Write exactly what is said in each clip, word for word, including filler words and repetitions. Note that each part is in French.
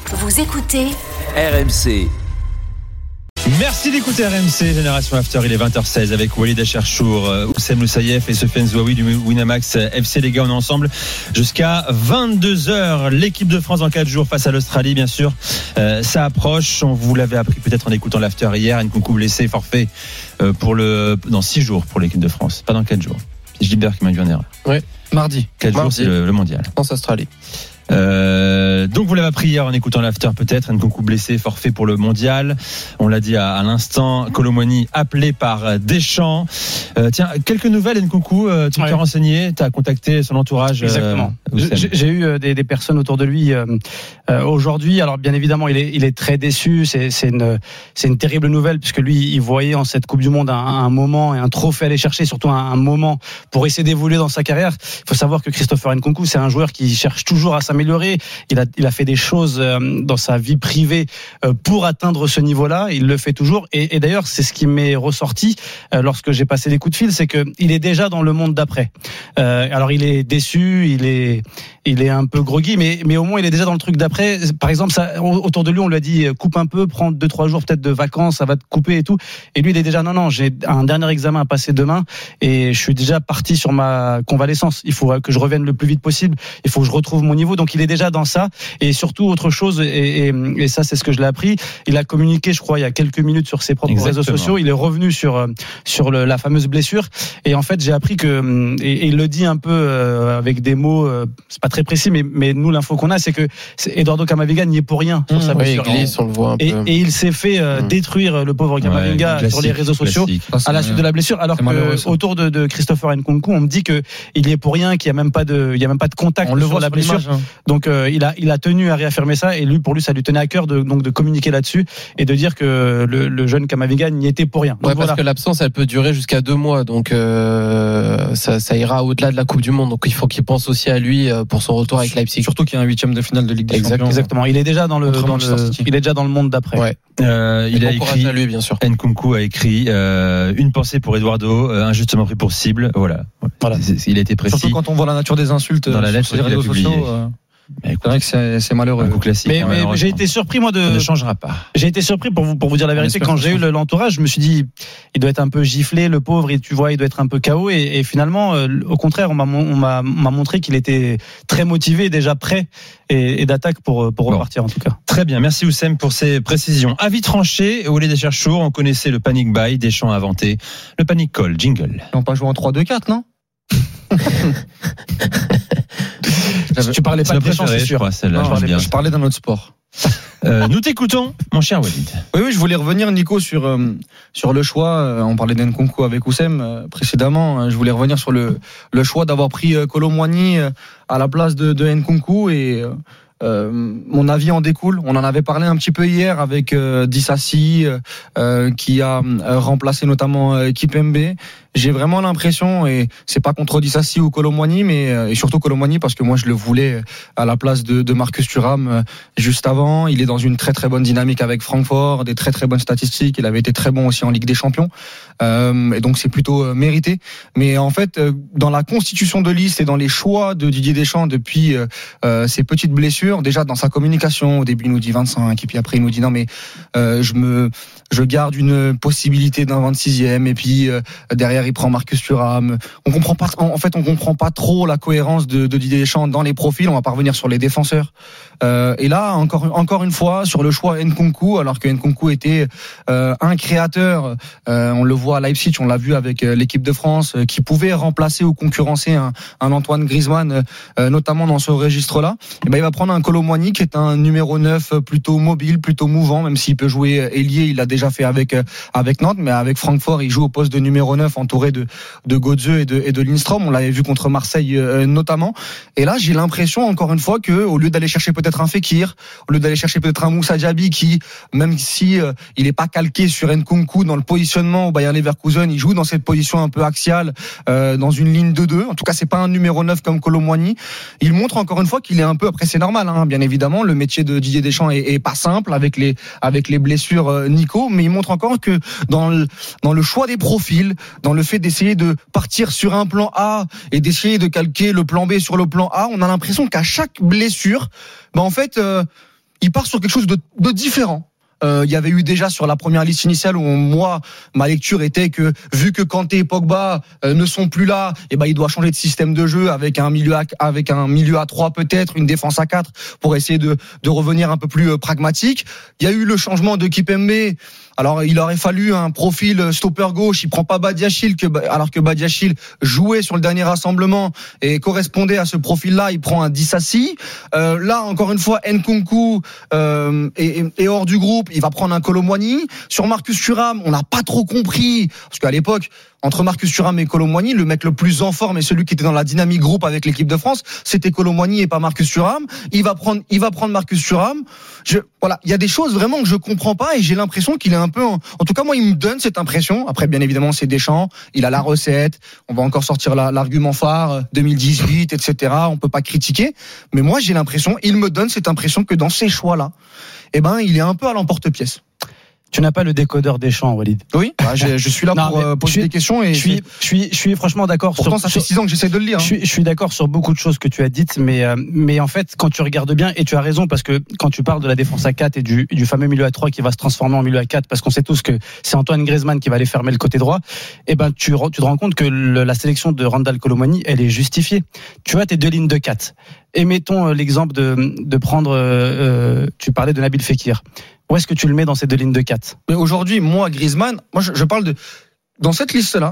Vous écoutez R M C. Merci d'écouter R M C Génération After, il est vingt heures seize avec Walid Acharchour, Oussem Loussaïef et Sofiane Zouaoui du Winamax F C. Les gars, on est ensemble jusqu'à vingt-deux heures. L'équipe de France dans quatre jours face à l'Australie, bien sûr. Euh, ça approche, on vous l'avait appris peut-être en écoutant l'After hier. Nkunku blessé, forfait euh, pour le, dans six jours pour l'équipe de France, pas dans quatre jours. C'est Gilbert qui m'a dit en erreur. Oui, mardi. quatre jours, c'est le, le mondial. France-Australie. Euh, donc vous l'avez appris hier en écoutant l'after peut-être. Nkunku blessé, forfait pour le mondial. On l'a dit à, à l'instant. Kolo Muani appelé par Deschamps. Euh, tiens, quelques nouvelles Nkunku. Euh, tu ouais. t'es renseigné, tu as contacté son entourage. Exactement. Euh, j'ai, j'ai eu des, des personnes autour de lui euh, euh, aujourd'hui. Alors bien évidemment, il est, il est très déçu. C'est, c'est une, c'est une terrible nouvelle puisque lui, il voyait en cette Coupe du Monde un, un moment et un trophée à aller chercher, surtout un, un moment pour essayer d'évoluer dans sa carrière. Il faut savoir que Christopher Nkunku, c'est un joueur qui cherche toujours à s'améliorer. Il a, il a fait des choses dans sa vie privée pour atteindre ce niveau-là. Il le fait toujours. Et, et d'ailleurs, c'est ce qui m'est ressorti lorsque j'ai passé des coups de fil, c'est que il est déjà dans le monde d'après. Euh, alors, il est déçu, il est, il est un peu groggy, mais, mais au moins, il est déjà dans le truc d'après. Par exemple, ça, autour de lui, on lui a dit coupe un peu, prends deux, trois jours peut-être de vacances, ça va te couper et tout. Et lui, il est déjà non, non, j'ai un dernier examen à passer demain et je suis déjà parti sur ma convalescence. Il faut que je revienne le plus vite possible. Il faut que je retrouve mon niveau. Donc, il est déjà dans ça et surtout autre chose et, et, et ça c'est ce que je l'ai appris, il a communiqué je crois il y a quelques minutes sur ses propres Exactement. réseaux sociaux, il est revenu sur sur le, la fameuse blessure et en fait j'ai appris que et, et il le dit un peu euh, avec des mots euh, c'est pas très précis mais mais nous l'info qu'on a c'est que c'est Eduardo Camavinga n'y est pour rien sur mmh, sa blessure oui, il glisse, on le voit un et, peu. et il s'est fait euh, mmh. détruire le pauvre Camavinga ouais, classique, sur les réseaux sociaux ah, à la suite de la blessure alors que autour de, de Christopher Nkunku on me dit que il y est pour rien, qu'il y a même pas de il y a même pas de contact on sur la blessure hein. Donc euh, il a il a tenu à réaffirmer ça et lui pour lui ça lui tenait à cœur de donc de communiquer là-dessus et de dire que le, le jeune Camavinga n'y était pour rien. Donc ouais, voilà. Parce que l'absence elle peut durer jusqu'à deux mois donc euh, ça, ça ira au-delà de la Coupe du Monde donc il faut qu'il pense aussi à lui pour son retour avec Leipzig. Surtout qu'il y a un huitième de finale de Ligue des exact, Champions. Exactement. Il est déjà dans le, dans le il est déjà dans le monde d'après. Ouais. Euh, il a écrit. À lui, bien sûr. Nkunku a écrit euh, une pensée pour Eduardo, euh, injustement pris pour cible. Voilà. voilà. C'est, c'est, il a été précis. Surtout quand on voit la nature des insultes dans la lettre sur les réseaux sociaux. Euh... C'est vrai que c'est, c'est malheureux. Un coup classique. Mais, mais j'ai été surpris moi de. Ça ne changera pas. J'ai été surpris pour vous pour vous dire la vérité quand j'ai eu l'entourage, je me suis dit il doit être un peu giflé le pauvre et tu vois il doit être un peu K O et, et finalement euh, au contraire on m'a on m'a, on m'a montré qu'il était très motivé déjà prêt et, et d'attaque pour pour bon. repartir en tout cas. Très bien, merci Oussem pour ces précisions. Avis tranché, Walid Acharchour, on connaissait le panic buy, Deschamps a inventé le panic call, jingle. On pas jouer en trois deux quatre non? Tu parlais pas de Deschamps, c'est sûr. Crois, celle-là, non, je, je, je parlais d'un autre sport. euh, nous t'écoutons, mon cher Walid. Oui, oui, je voulais revenir, Nico, sur euh, sur le choix. Euh, on parlait d'Nkunku avec Oussem euh, précédemment. Euh, je voulais revenir sur le le choix d'avoir pris euh, Kolo Muani euh, à la place de, de Nkunku et euh, Euh, mon avis en découle. On en avait parlé un petit peu hier avec euh, Dissassi euh, qui a euh, remplacé notamment euh, Kipembe. J'ai vraiment l'impression, et c'est pas contre Dissassi ou Kolo Muani, mais euh, et surtout Kolo Muani parce que moi je le voulais à la place de, de Marcus Thuram euh, juste avant. Il est dans une très très bonne dynamique avec Francfort, des très très bonnes statistiques. Il avait été très bon aussi en Ligue des Champions, euh, et donc c'est plutôt euh, mérité. Mais en fait, euh, dans la constitution de liste et dans les choix de Didier Deschamps depuis euh, euh, ces petites blessures. Déjà dans sa communication, au début il nous dit vingt-cinq et puis après il nous dit non mais euh, je me je garde une possibilité d'un vingt-sixième et puis euh, derrière il prend Marcus Thuram. On comprend pas en fait on comprend pas trop la cohérence de, de Didier Deschamps dans les profils. On va pas revenir sur les défenseurs. Euh, et là encore encore une fois sur le choix Nkunku alors que Nkunku était euh, un créateur. Euh, on le voit à Leipzig, on l'a vu avec euh, l'équipe de France euh, qui pouvait remplacer ou concurrencer un, un Antoine Griezmann euh, notamment dans ce registre-là. Et ben il va prendre un Kolo Muani qui est un numéro neuf plutôt mobile, plutôt mouvant, même s'il peut jouer ailier, il l'a déjà fait avec avec Nantes, mais avec Francfort, il joue au poste de numéro neuf entouré de de Götze et de et de Lindstrom. On l'avait vu contre Marseille euh, notamment. Et là, j'ai l'impression encore une fois que au lieu d'aller chercher peut-être un Fekir, au lieu d'aller chercher peut-être un Moussa Diaby qui, même si euh, il est pas calqué sur Nkunku dans le positionnement au Bayer Leverkusen, il joue dans cette position un peu axiale euh, dans une ligne de deux. En tout cas, c'est pas un numéro neuf comme Kolo Muani. Il montre encore une fois qu'il est un peu, après c'est normal, hein, bien évidemment, le métier de Didier Deschamps est, est pas simple avec les avec les blessures euh, Nico, mais il montre encore que dans le dans le choix des profils, dans le fait d'essayer de partir sur un plan A et d'essayer de calquer le plan B sur le plan A, on a l'impression qu'à chaque blessure, ben en fait euh, il part sur quelque chose de, de différent. Euh, il y avait eu déjà sur la première liste initiale où on, moi ma lecture était que vu que Kanté et Pogba euh, ne sont plus là, et ben il doit changer de système de jeu avec un milieu à, avec un milieu à trois peut-être, une défense à quatre pour essayer de de revenir un peu plus euh, pragmatique. Il y a eu le changement de Kipembe. Alors il aurait fallu un profil stopper gauche, il prend pas Badiachil que alors que Badiachil jouait sur le dernier rassemblement et correspondait à ce profil-là, il prend un Dissassi. Euh, là encore une fois Nkunku euh, est, est hors du groupe, il va prendre un Kolo Muani. Sur Marcus Thuram, on n'a pas trop compris parce qu'à l'époque entre Marcus Thuram et Kolo Muani, le mec le plus en forme et celui qui était dans la dynamique groupe avec l'équipe de France, c'était Kolo Muani et pas Marcus Thuram. Il va prendre, il va prendre Marcus Thuram. Je, voilà, il y a des choses vraiment que je comprends pas et j'ai l'impression qu'il est un peu, en, en tout cas moi, il me donne cette impression. Après, bien évidemment, c'est Deschamps, il a la recette. On va encore sortir la, l'argument phare deux mille dix-huit, et cetera. On peut pas critiquer, mais moi, j'ai l'impression, il me donne cette impression que dans ces choix-là, eh ben, il est un peu à l'emporte-pièce. Tu n'as pas le décodeur des champs, Walid. Oui, bah, je, je suis là non, pour euh, poser suis, des questions et je suis, je suis, je suis franchement d'accord. Pourtant, sur, ça fait six ans que j'essaie de le lire. Hein. Je, suis, je suis d'accord sur beaucoup de choses que tu as dites, mais euh, mais en fait, quand tu regardes bien, et tu as raison parce que quand tu parles de la défense à quatre et du, du fameux milieu à trois qui va se transformer en milieu à quatre, parce qu'on sait tous que c'est Antoine Griezmann qui va aller fermer le côté droit, et ben tu, tu te rends compte que le, la sélection de Randal Kolo Muani, elle est justifiée. Tu as tes deux lignes de quatre. Et mettons l'exemple de de prendre, euh, tu parlais de Nabil Fekir. Où est-ce que tu le mets dans ces deux lignes de quatre? Mais aujourd'hui, moi, Griezmann, moi, je, je parle de, dans cette liste-là,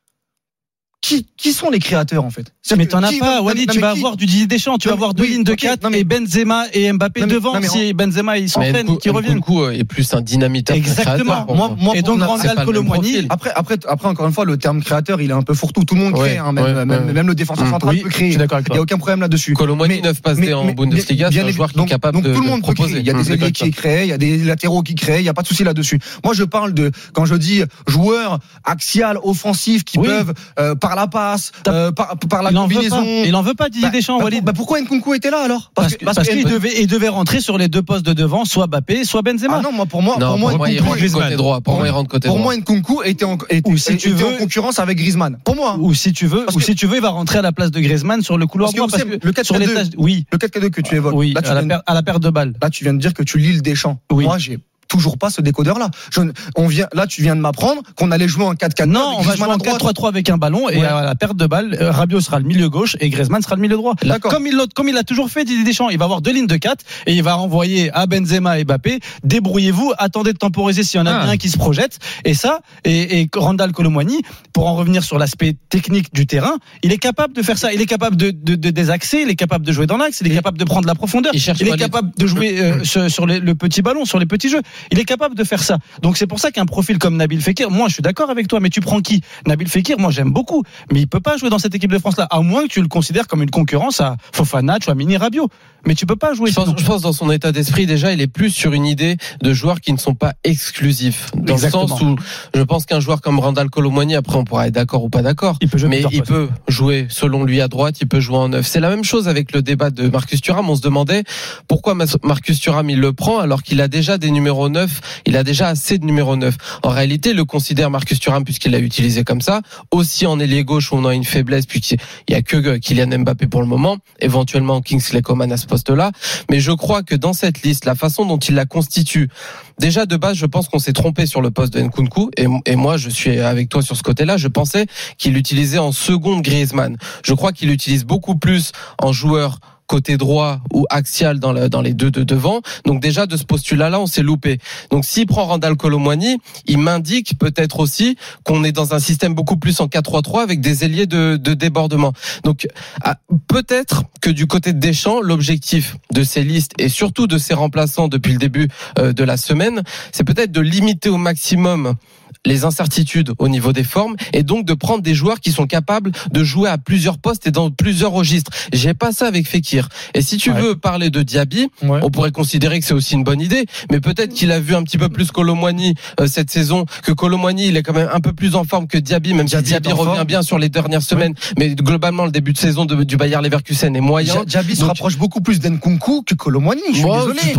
qui, qui sont les créateurs, en fait? Mais t'en as pas, Walid, tu vas avoir du Didier Deschamps, tu vas avoir deux lignes de quatre et Benzema et Mbappé devant, si Benzema, ils s'entraînent, qui reviennent. Nkunku est plus un dynamiteur. Exactement. Moi, moi, et donc, Randal Kolo Muani. Après, après, après, encore une fois, le terme créateur, il est un peu fourre-tout. Tout le monde crée, hein, même, même, même le défenseur central peut créer. Il n'y a aucun problème là-dessus. Kolo Muani, neuf passes D en Bundesliga, c'est un joueur qui est capable de proposer. Donc, tout le monde peut créer. Il y a des ailiers qui créent, il y a des latéraux qui créent, il n'y a pas de souci là-dessus. Moi, je parle de, quand je dis joueurs axial, offensifs, qui peuvent, par la passe, par, par la combinaison. Il en veut pas, Didier Deschamps, Walid. Bah pourquoi Nkunku était là alors? Parce, parce, parce qu'il devait, il devait rentrer sur les deux postes de devant, soit Mbappé, soit Benzema. Ah non, moi pour moi, non, pour moi, pour moi, Nkunku, il rentre côté droit. Pour moi, il rentre côté droit. Pour moi, Nkunku était en, était, ou si était tu veux, en concurrence avec Griezmann. Pour moi. Ou si tu veux, parce ou que, si tu veux, il va rentrer à la place de Griezmann sur le couloir droit. Parce que le quatre quatre deux, oui. Le quatre quatre deux que tu évoques. Oui. Là, tu à, viens, la per, à la perte de balle. Là, tu viens de dire que tu lis le Deschamps. Oui. Moi, j'ai toujours pas ce décodeur là. Je, on vient là, tu viens de m'apprendre qu'on allait jouer en quatre quatre deux. Non, on va jouer en quatre trois trois avec un ballon et ouais. à la perte de balle, Rabiot sera le milieu gauche et Griezmann sera le milieu droit. D'accord. Comme il comme il a toujours fait Didier Deschamps, il va avoir deux lignes de quatre et il va renvoyer à Benzema et Mbappé, débrouillez-vous, attendez de temporiser s'il y en a ah. un qui se projette et ça et, et Randal Kolo Muani, pour en revenir sur l'aspect technique du terrain, il est capable de faire ça, il est capable de de, de désaxer, il est capable de jouer dans l'axe, il est capable de prendre la profondeur, il, il est capable les... de jouer euh, sur, sur les, le petit ballon, sur les petits jeux. Il est capable de faire ça. Donc c'est pour ça qu'un profil comme Nabil Fekir, moi je suis d'accord avec toi, mais tu prends qui? Nabil Fekir, moi j'aime beaucoup, mais il peut pas jouer dans cette équipe de France là, à moins que tu le considères comme une concurrence à Fofana, Tchouaméni, Rabiot. Mais tu peux pas jouer. Je pense, je pense dans son état d'esprit déjà, il est plus sur une idée de joueurs qui ne sont pas exclusifs. Dans Exactement. Le sens où je pense qu'un joueur comme Randal Kolo Muani, après on pourra être d'accord ou pas d'accord, il peut jouer mais il peut jouer selon lui à droite, il peut jouer en neuf. C'est la même chose avec le débat de Marcus Thuram. On se demandait pourquoi Marcus Thuram il le prend alors qu'il a déjà des numéros neuf, il a déjà assez de numéro neuf. En réalité, le considère Marcus Thuram puisqu'il l'a utilisé comme ça, aussi en ailier gauche où on a une faiblesse puisqu'il y a que Kylian Mbappé pour le moment, éventuellement Kingsley Coman à ce poste-là, mais je crois que dans cette liste, la façon dont il la constitue, déjà de base, je pense qu'on s'est trompé sur le poste de Nkunku et, et moi je suis avec toi sur ce côté-là, je pensais qu'il l'utilisait en seconde Griezmann. Je crois qu'il l'utilise beaucoup plus en joueur côté droit ou axial dans, le, dans les deux de devant. Donc déjà de ce postulat-là, on s'est loupé. Donc s'il prend Randal Kolo Muani, il m'indique peut-être aussi qu'on est dans un système beaucoup plus en quatre trois trois avec des ailiers de, de débordement. Donc ah, peut-être que du côté de Deschamps, l'objectif de ces listes et surtout de ces remplaçants depuis le début euh, de la semaine, c'est peut-être de limiter au maximum les incertitudes au niveau des formes et donc de prendre des joueurs qui sont capables de jouer à plusieurs postes et dans plusieurs registres. J'ai pas ça avec Fekir. Et si tu ouais. veux parler de Diaby, ouais. on pourrait considérer que c'est aussi une bonne idée, mais peut-être qu'il a vu un petit peu plus Kolo Muani euh, cette saison, que Kolo Muani il est quand même un peu plus en forme que Diaby, même Diaby si Diaby revient forme. bien sur les dernières semaines, ouais. mais globalement le début de saison de, du Bayer Leverkusen est moyen. Diaby donc, se rapproche beaucoup plus d'Nkunku que Kolo Muani, je suis moi, désolé. Je pense,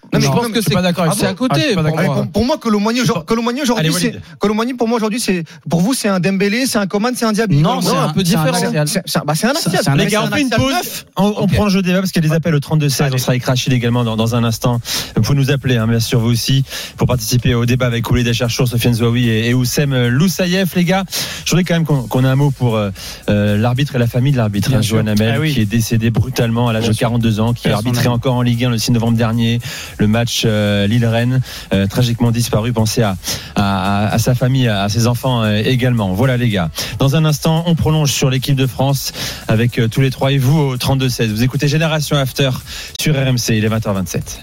Non, mais je Non, pense que c'est pas d'accord. c'est à côté. Ah, pour Allez, moi. pour, pour moi, Colomboigny aujourd'hui, c'est Colomboigny pour moi aujourd'hui, c'est pour vous, c'est un Dembélé, c'est un Coman, c'est un Diaby. Non, c'est un peu différent. C'est un, bah, c'est un axial. Les gars, on fait une pause. On, on Okay. prend le jeu débat parce qu'il y a des appels au trente-deux seize. On sera avec Rachid également dans, dans un instant. Vous pouvez nous appeler, hein, bien sûr, vous aussi, pour participer au débat avec Walid Acharchour, Sofiane Zouaoui et, et Oussem Loussaïef. Les gars, je voudrais quand même qu'on, qu'on ait un mot pour euh, l'arbitre et la famille de l'arbitre, hein, Johan Hamel, ah, oui. qui est décédé brutalement à l'âge de quarante-deux ans, qui a arbitré encore en Ligue un le six novembre dernier, le match euh, Lille-Rennes, euh, tragiquement disparu. Pensez à, à, à sa famille, à ses enfants euh, également. Voilà les gars. Dans un instant, on prolonge sur l'équipe de France avec euh, tous les trois et vous au trente-deux seize. Vous écoutez Génération After sur R M C, il est vingt heures vingt-sept.